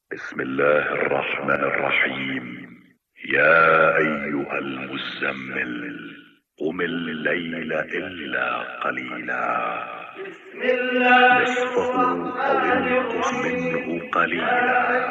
بسم الله الرحمن الرحيم. يا أيها المزمل قم الليل إلا قليلا نصفه أو انقص منه قليلا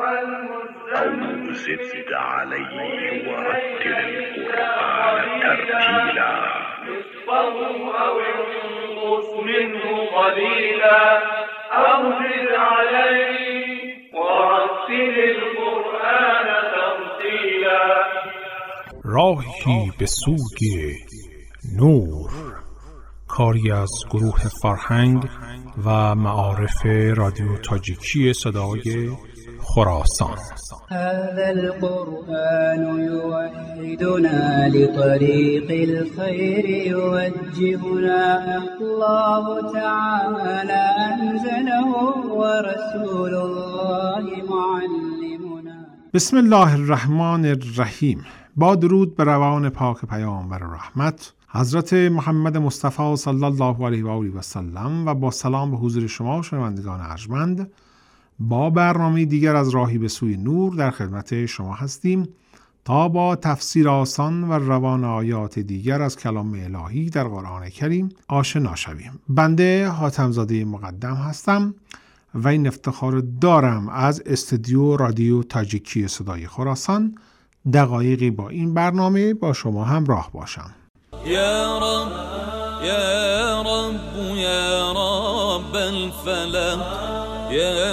أو زد عليه ورتل القرآن ترتيلا. نصفه أو انقص منه قليلا أو زد عليه ورتل القرآن ترتیلا. راهی به سوی نور، کاری از گروه فرهنگ و معارف رادیو تاجیکی صدای خراسان. هذا القرآن يوحدنا لطريق الخير يوجهنا. الله تعالى أنزله ورسول الله معلمنا. بسم الله الرحمن الرحیم. با درود به روان پاک پیامبر رحمت حضرت محمد مصطفی صلی الله علیه و آله و سلم و با سلام به حضور شما شنوندگان ارجمند، با برنامه دیگر از راهی به سوی نور در خدمت شما هستیم تا با تفسیر آسان و روان آیات دیگر از کلام الهی در قرآن کریم آشنا شویم. بنده حاتم‌زاده مقدم هستم و این افتخار دارم از استودیو رادیو تاجیکی صدای خراسان دقایقی با این برنامه با شما همراه باشم. یا رب یا رب یا رب الفلق یا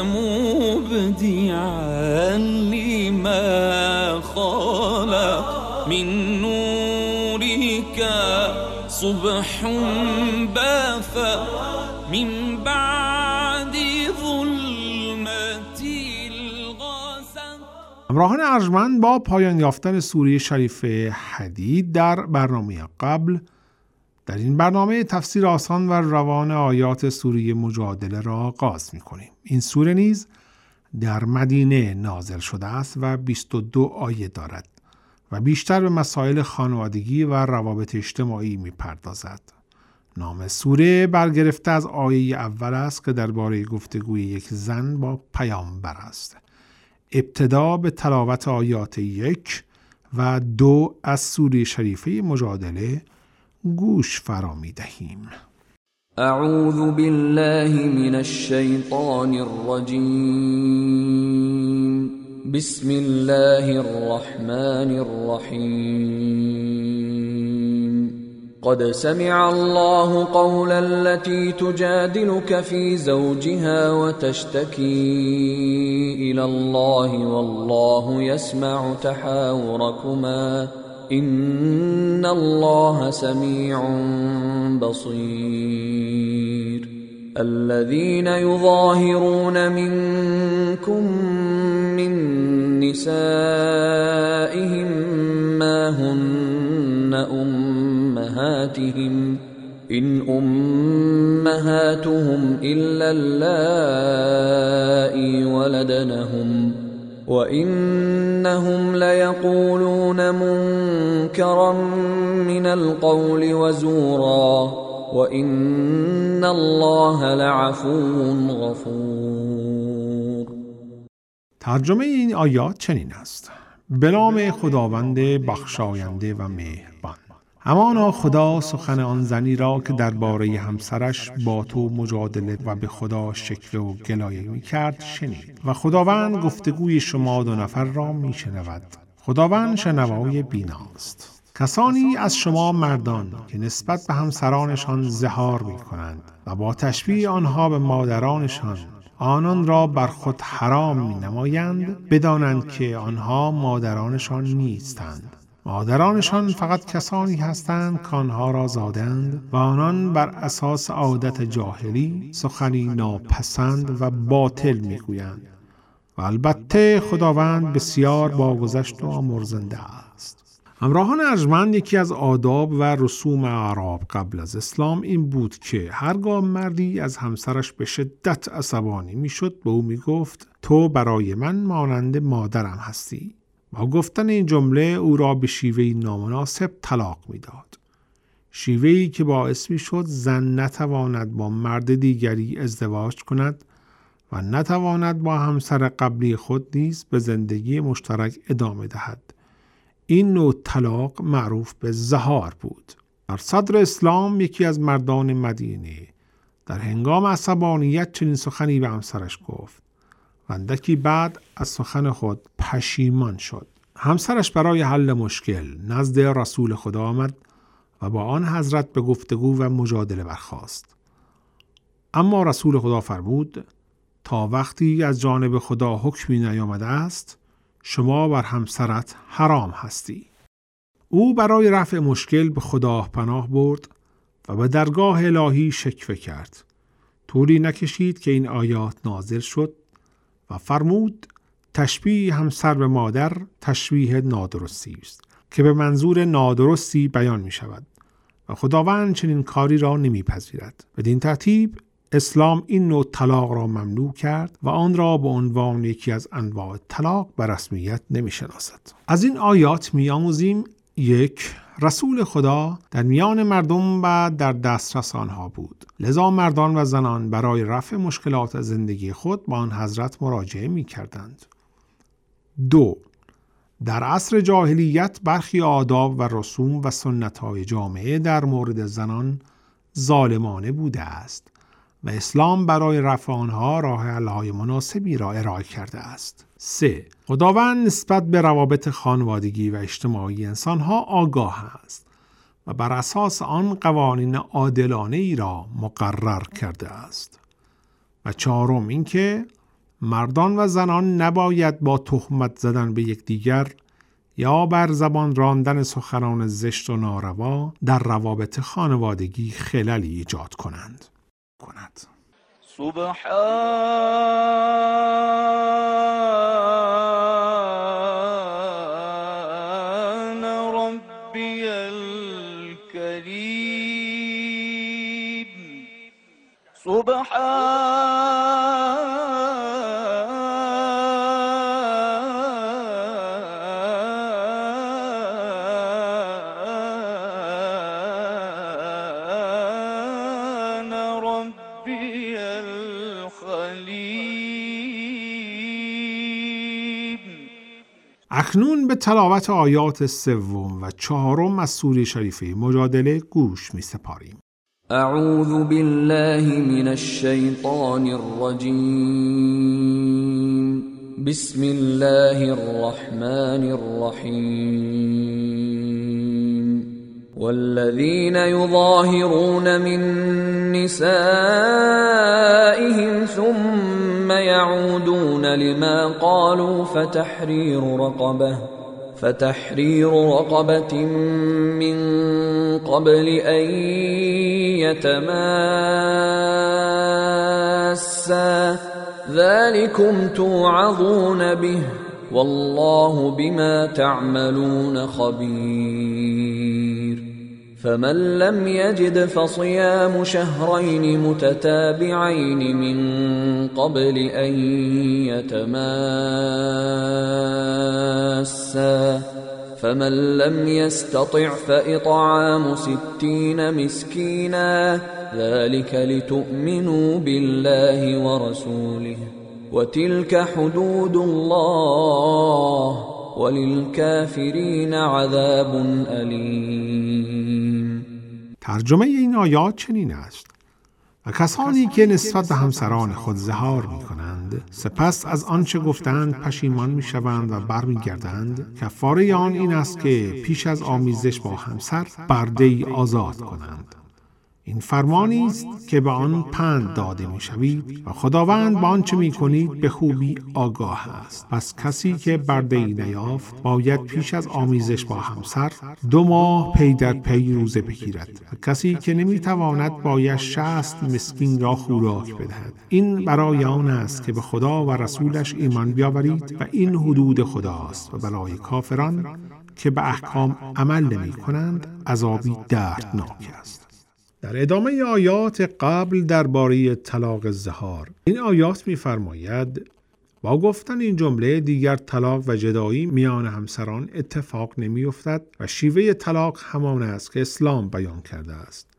مبدعا لما خلق من نورك صبح بث من بعد ظلمت الغسق. همراهان ارجمند، با پایان یافتن سوره شریف حدید در برنامه قبل، در این برنامه تفسیر آسان و روان آیات سوره مجادله را آغاز می‌کنیم. این سوره نیز در مدینه نازل شده است و 22 آیه دارد و بیشتر به مسائل خانوادگی و روابط اجتماعی می‌پردازد. نام سوره برگرفته از آیه اول است که درباره گفتگوی یک زن با پیامبر است. ابتدا به تلاوت آیات 1 و 2 از سوره شریفه مجادله گوش فرا می‌دهیم. اعوذ بالله من الشیطان الرجیم. بسم الله الرحمن الرحیم. قد سمع الله قول التي تجادلك في زوجها وتشتكي إلى الله والله يسمع تحاوركما إن الله سميع بصير. الذين يظاهرون منكم من نسائهم ما هن أمهاتهم إن أمهاتهم إلا اللائي ولدنهم وإنهم ليقولون منكرا من القول وزورا وإن الله لعفو غفور. ترجمه این آیات چنین است: به نام خداوند بخشاینده و مهربان. همانا خدا سخن آن زنی را که درباره همسرش با تو مجادله و به خدا شکوه و گلایه می کرد شنید و خداوند گفتگوی شما دو نفر را می شنود. خداوند شنوای بیناست. کسانی از شما مردان که نسبت به همسرانشان زهار می کنند و با تشبیه آنها به مادرانشان آنان را بر خود حرام می نمایند، بدانند که آنها مادرانشان نیستند. مادرانشان فقط کسانی هستند که آنها را زادند و آنان بر اساس عادت جاهلی سخنی ناپسند و باطل میگویند و البته خداوند بسیار باگذشت و آمرزنده است. همراهان ارجمند، یکی از آداب و رسوم اعراب قبل از اسلام این بود که هرگاه مردی از همسرش به شدت عصبانی میشد به او میگفت تو برای من مانند مادرم هستی. با گفتن این جمله او را به شیوهی نامناسب طلاق میداد. شیوهی که باعث میشد زن نتواند با مرد دیگری ازدواج کند و نتواند با همسر قبلی خود نیز به زندگی مشترک ادامه دهد. این نوع طلاق معروف به زهار بود. در صدر اسلام یکی از مردان مدینه در هنگام عصبانیت چنین سخنی به همسرش گفت و اندکی بعد از سخن خود پشیمان شد. همسرش برای حل مشکل نزد رسول خدا آمد و با آن حضرت به گفتگو و مجادله برخاست. اما رسول خدا فرمود تا وقتی از جانب خدا حکمی نیامده است شما بر همسرت حرام هستی. او برای رفع مشکل به خدا پناه برد و به درگاه الهی شکوه کرد. طولی نکشید که این آیات نازل شد و فرمود تشبیه همسر به مادر تشبیه نادرستی است که به منظور نادرستی بیان می شود و خداوند چنین کاری را نمی پذیرد. بدین ترتیب اسلام این نوع طلاق را ممنوع کرد و آن را به عنوان یکی از انواع طلاق به رسمیت نمی شناسد. از این آیات می آموزیم: 1. رسول خدا در میان مردم و در دسترس آنها بود، لذا مردان و زنان برای رفع مشکلات زندگی خود با آن حضرت مراجعه می کردند. 2. در عصر جاهلیت برخی آداب و رسوم و سنت‌های جامعه در مورد زنان ظالمانه بوده است و اسلام برای رفع آنها راه حل‌های مناسبی را ارائه کرده است. 3. خداوند نسبت به روابط خانوادگی و اجتماعی انسانها آگاه است و بر اساس آن قوانین عادلانه ای را مقرر کرده است. و 4. اینکه مردان و زنان نباید با تهمت زدن به یکدیگر یا بر زبان راندن سخنان زشت و ناروا در روابط خانوادگی خللی ایجاد کند. سبحان ربی الکریم. اکنون به تلاوت آیات 3 و 4 از سوره شریفه مجادله گوش می سپاریم. اعوذ بالله من الشیطان الرجیم. بسم الله الرحمن الرحیم. والذین یظاهرون من نسائهم ثم يعودون لما قالوا فتحرير رقبة من قبل أن يتماسا ذلكم توعظون به والله بما تعملون خبير. فمن لم يجد فصيام شهرين متتابعين من قبل أن يتماسا فمن لم يستطع فإطعام 60 مسكينا ذلك لتؤمنوا بالله ورسوله وتلك حدود الله وللكافرین عذاب علیم. ترجمه این آیات چنین است: و کسانی که نسبت به همسران خود زهار می کنند سپس از آنچه گفتند پشیمان می شوند و برمیگردند، کفاره آن این است که پیش از آمیزش با همسر برده‌ای آزاد کنند. این فرمانی است که به آن پند داده می شوید و خداوند با آنچه می کنید به خوبی آگاه است. پس کسی که برده‌ای نیافت باید پیش از آمیزش با همسر 2 ماه پی در پی روزه بگیرد و کسی که نمی تواند باید 60 مسکین را خوراک بدهد. این برای آن است که به خدا و رسولش ایمان بیاورید و این حدود خداست و برای کافران که به احکام عمل نمی کنند عذابی دردناک است. در ادامه آیات قبل درباره طلاق زهار، این آیات می‌فرماید با گفتن این جمله دیگر طلاق و جدایی میان همسران اتفاق نمی‌افتد و شیوه طلاق همان است که اسلام بیان کرده است.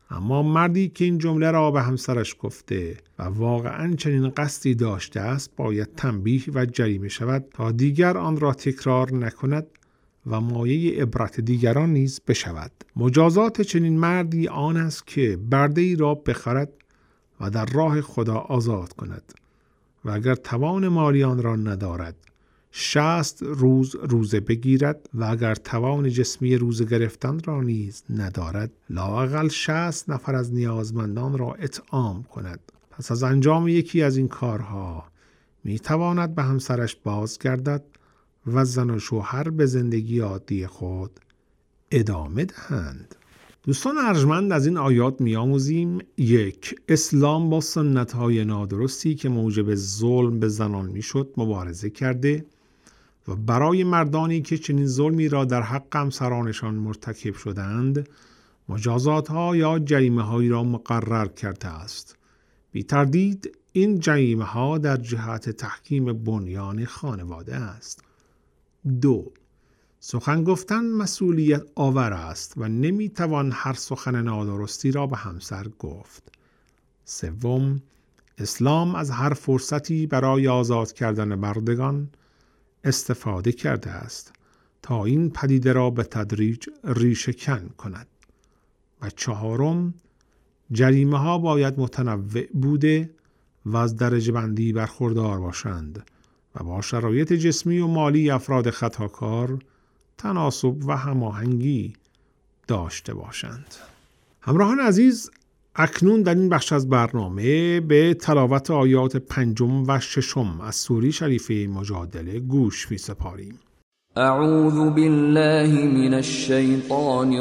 اما مردی که این جمله را به همسرش گفته و واقعاً چنین قصدی داشته است باید تنبیه و جریمه شود تا دیگر آن را تکرار نکند و مایه عبرت دیگران نیز بشود. مجازات چنین مردی آن است که برده‌ای را بخرد و در راه خدا آزاد کند و اگر توان مالی آن را ندارد 60 روز روزه بگیرد و اگر توان جسمی روزه گرفتن را نیز ندارد لااقل 60 نفر از نیازمندان را اطعام کند. پس از انجام یکی از این کارها می تواند به همسرش بازگردد و زن و شوهر به زندگی عادی خود ادامه دهند. دوستان ارجمند، از این آیات می‌آموزیم: 1. اسلام با سنت‌های نادرستی که موجب ظلم به زنان میشد مبارزه کرده و برای مردانی که چنین ظلمی را در حق همسرانشان مرتکب شدند مجازات‌ها یا جریمه‌هایی را مقرر کرده است. بی تردید این جریمه‌ها در جهت تحکیم بنیان خانواده است. 2. سخن گفتن مسئولیت آور است و نمیتوان هر سخن نادرستی را به همسر گفت. 3. اسلام از هر فرصتی برای آزاد کردن مردگان استفاده کرده است تا این پدیده را به تدریج ریشه کن کند. و 4. جریمه ها باید متنوع بوده و از درجه بندی برخوردار باشند و با شرایط جسمی و مالی افراد خطاکار تناسب و هماهنگی داشته باشند. همراهان عزیز، اکنون در این بخش از برنامه به تلاوت آیات 5 و 6 از سوره شریفه مجادله گوش می‌سپاریم. اعوذ بالله من الشیطان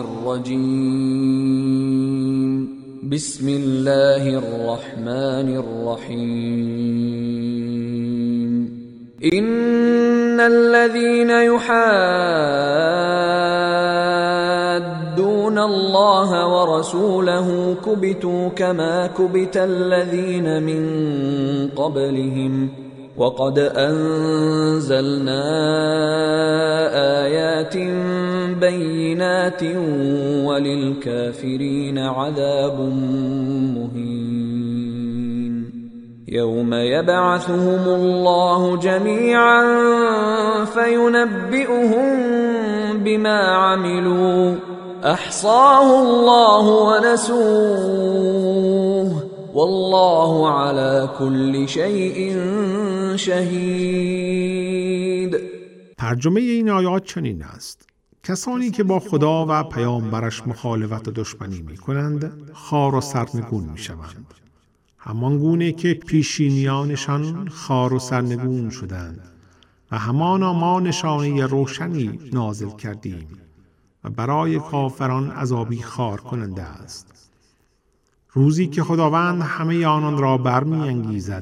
الرجیم. بسم الله الرحمن الرحیم. إن الذين يحادون الله ورسوله كبتوا كما كبت الذين من قبلهم وقد أنزلنا آيات بينات وللكافرين عذاب مهين. يوم يبعثهم الله جميعا فينبئهم بما عملوا أحصاه الله ونسوه والله على كل شيء شهید. ترجمه این آیات چنین است: کسانی که با خدا و پیامبرش مخالفت و دشمنی می کنند خوار و سرنگون می شوند، همان گونه که پیشینیانشان خوار و سرنگون شدند و همانا ما نشانه روشنی نازل کردیم و برای کافران عذابی خوار کننده است. روزی که خداوند همه آنان را برمی انگیزد،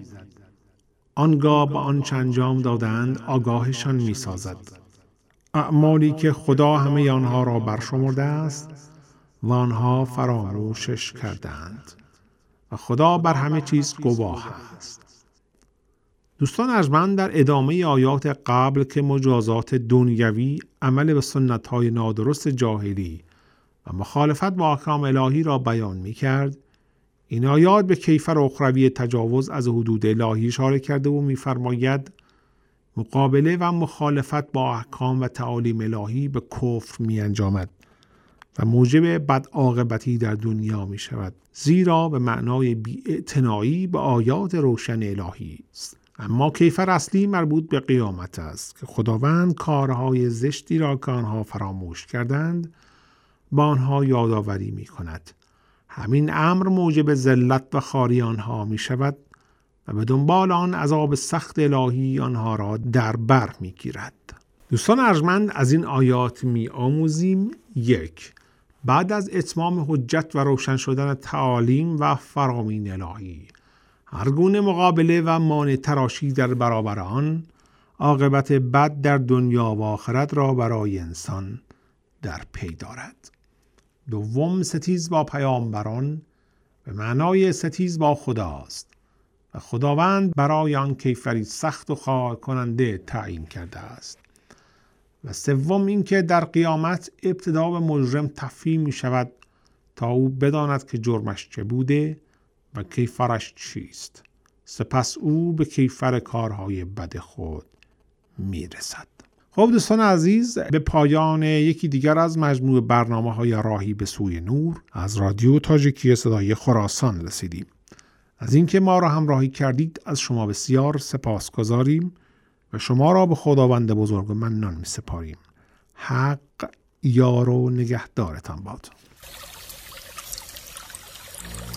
آنگاه به آنچه انجام دادند آگاهشان می سازد. اعمالی که خدا همه آنها را برشمرده است و آنها فراموشش کردند و خدا بر همه چیز گواه است. دوستان ارجمند، در ادامه آیات قبل که مجازات دنیوی عمل به سنت‌های نادرست جاهلی و مخالفت با احکام الهی را بیان می کرد، این آیات به کیفر اخروی تجاوز از حدود الهی اشاره کرده و می فرماید مقابله و مخالفت با احکام و تعالیم الهی به کفر می انجامد و موجب بدعاقبتی در دنیا می شود، زیرا به معنای بی‌اعتنایی به آیات روشن الهی است. اما کیفر اصلی مربوط به قیامت است که خداوند کارهای زشتی را که آنها فراموش کردند با آنها یادآوری می کند. همین امر موجب ذلت و خواری آنها می شود و به دنبال آن عذاب سخت الهی آنها را در بر می گیرد. دوستان ارجمند، از این آیات می آموزیم: 1. بعد از اتمام حجت و روشن شدن تعالیم و فرامین الهی، هر گونه مقابله و مانع تراشی در برابر آن عاقبت بد در دنیا و آخرت را برای انسان در پی دارد. 2. ستیز با پیامبران به معنای ستیز با خداست و خداوند برای آن کیفری سخت و خوار کننده تعیین کرده است. و 3. این که در قیامت ابتدا به مجرم تفهیم می شود تا او بداند که جرمش چه بوده و کیفرش چیست. سپس او به کیفر کارهای بد خود میرسد. خب دوستان عزیز، به پایان یکی دیگر از مجموع برنامه‌های راهی به سوی نور از رادیو تاجیکی صدای خراسان رسیدیم. از اینکه ما را همراهی کردید از شما بسیار سپاسگزاریم و شما را به خداوند بزرگ منان می‌سپاریم. حق یار و نگهدارتان باد.